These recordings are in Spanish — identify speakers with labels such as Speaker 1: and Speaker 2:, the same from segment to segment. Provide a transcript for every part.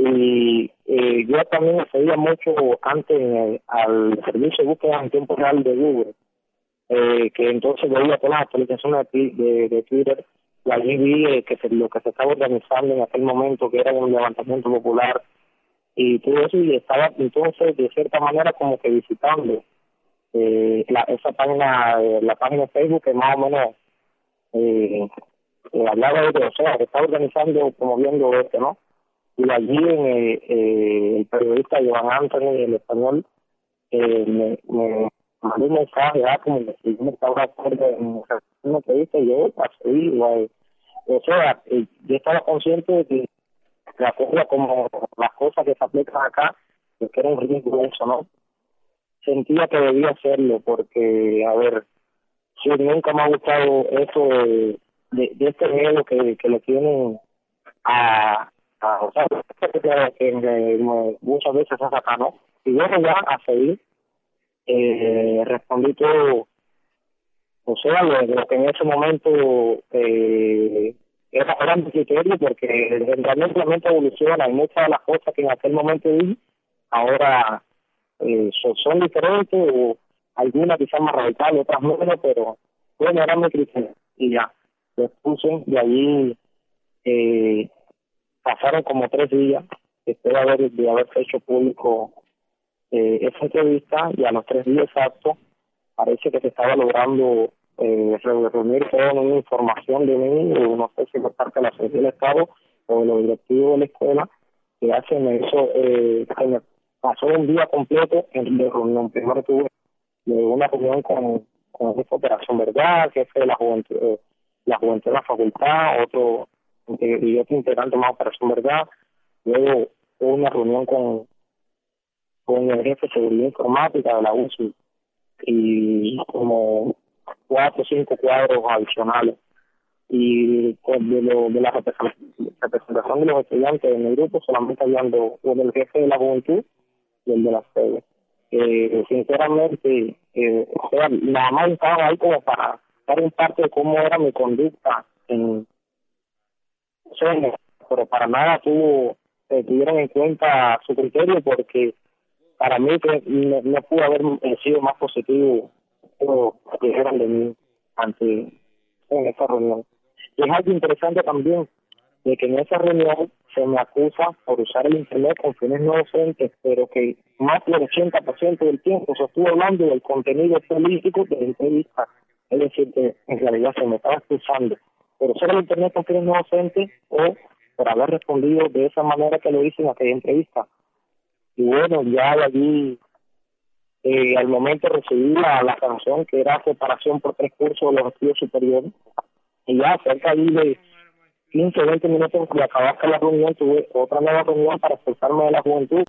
Speaker 1: y yo también accedía mucho antes al servicio de búsqueda en tiempo real de Google, que entonces veía todas las actualizaciones de Twitter, y allí vi lo que se estaba organizando en aquel momento, que era un levantamiento popular y todo eso, y estaba entonces de cierta manera como que visitando esa página, la página de Facebook, que más o menos hablaba de, o sea, que estaba organizando, promoviendo esto, ¿no? Y allí el periodista Joan Anthony, el español, me mandó un mensaje, como que si yo me estaba de acuerdo en una entrevista, y yo así, o sea, yo estaba consciente de que la cosa, como las cosas que se aplican acá, que era un ridículo eso, ¿no? Sentía que debía hacerlo porque, a ver, sí, nunca me ha gustado eso de este miedo que le tienen o sea, que muchas veces es acá, ¿no? Y bueno, ya a seguir, respondí todo, o sea, lo que en ese momento era mi criterio, porque realmente la mente evoluciona, y muchas de las cosas que en aquel momento dije, ahora son diferentes, o algunas quizás más radicales, otras menos, pero bueno, era mi criterio, y ya, lo puse, de allí pasaron como 3 días después de haber hecho público esa entrevista, y a los 3 días exactos parece que se estaba logrando reunir toda una información de mí, o no sé si por parte de la Secretaría del Estado o de los directivos de la escuela, que hacen eso, que me pasó un día completo de reunión. Primero tuve una reunión con el jefe de Operación Verdad, jefe de la juventud de la facultad, y otro integrante más de Operación Verdad. Luego hubo una reunión con el jefe de seguridad informática de la UCI, y como 4 o 5 cuadros adicionales, y de la representación de los estudiantes en el grupo solamente habían uno, el jefe de la juventud y el de la sede. Sinceramente, o sea, nada más estaba ahí como para dar un parte de cómo era mi conducta en sueños, pero para nada tuvieron en cuenta su criterio, porque para mí que no pudo haber sido más positivo lo que dijeron de mí en esa reunión. Y es algo interesante también de que en esa reunión se me acusa por usar el internet con fines no docentes, pero que más del 80% del tiempo se estuvo hablando del contenido político de la entrevista. Es decir, que en realidad se me estaba acusando por usar el internet con fines no docentes, o por haber respondido de esa manera que lo hice en aquella entrevista. Y bueno, ya de allí, al momento recibí la sanción, que era separación por 3 cursos de los estudios superiores, y ya cerca de 15 o 20 minutos de acabar la reunión, tuve otra nueva reunión para expresarme de la juventud.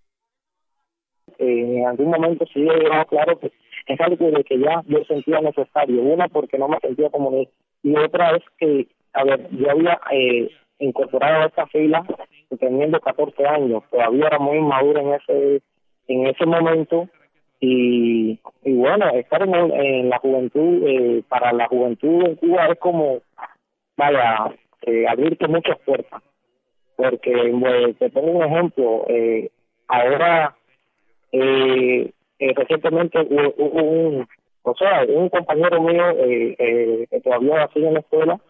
Speaker 1: En algún momento sí he dejado claro que es algo de que ya yo sentía necesario. Una, porque no me sentía comunista, y otra es que, a ver, yo había incorporado a esta fila teniendo 14 años, todavía era muy inmaduro en ese momento, y bueno, estar en la juventud, para la juventud en Cuba es como, vaya, abrirte muchas puertas, porque te pongo un ejemplo, ahora recientemente hubo un compañero mío que todavía sigue en la escuela,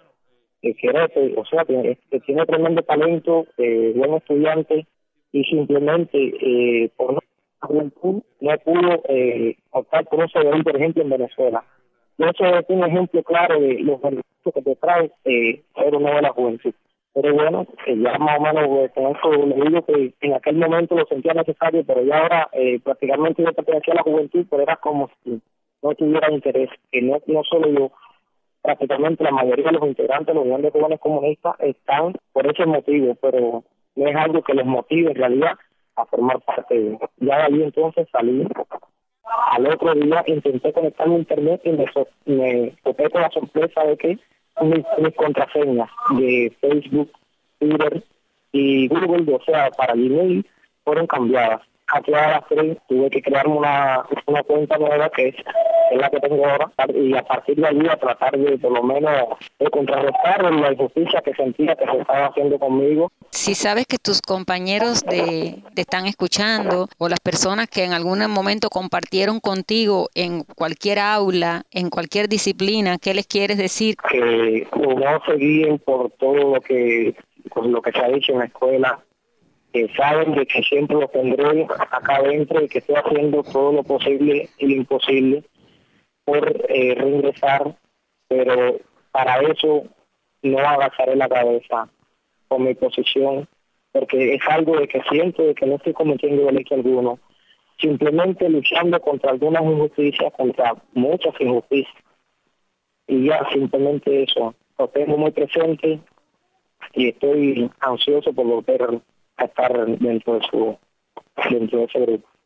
Speaker 1: que tiene tremendo talento, buen estudiante, y simplemente por la juventud no pudo optar por un CDI, por ejemplo, en Venezuela. Y eso es un ejemplo claro de los beneficios que te trae ser uno de la juventud. Pero bueno, ya más o menos con eso le digo que en aquel momento lo sentía necesario, pero ya ahora prácticamente yo pertenecía a la juventud, pero era como si no tuviera interés, que no solo yo, prácticamente la mayoría de los integrantes de la Unión de Jóvenes Comunistas están por ese motivo, pero no es algo que les motive en realidad a formar parte de ellos. Ya de ahí entonces salí. Al otro día intenté conectarme a internet, y me topé con la sorpresa de que mis contraseñas de Facebook, Twitter y Google, o sea, para Gmail, fueron cambiadas. aquí a las 3 tuve que crearme una cuenta nueva que es la que tengo ahora, y a partir de allí a tratar de por lo menos de contrarrestar la injusticia que sentía que se estaba haciendo conmigo.
Speaker 2: Si sabes que tus compañeros te están escuchando o las personas que en algún momento compartieron contigo en cualquier aula, en cualquier disciplina, ¿qué les quieres decir?
Speaker 1: Que no se guíen por todo lo que se ha dicho en la escuela, que saben de que siempre lo tendré acá adentro y que estoy haciendo todo lo posible y lo imposible por reingresar, pero para eso no agacharé la cabeza con mi posición, porque es algo de que siento de que no estoy cometiendo delito alguno, simplemente luchando contra algunas injusticias, contra muchas injusticias, y ya simplemente eso, lo tengo muy presente y estoy ansioso por volver a estar dentro de ese grupo.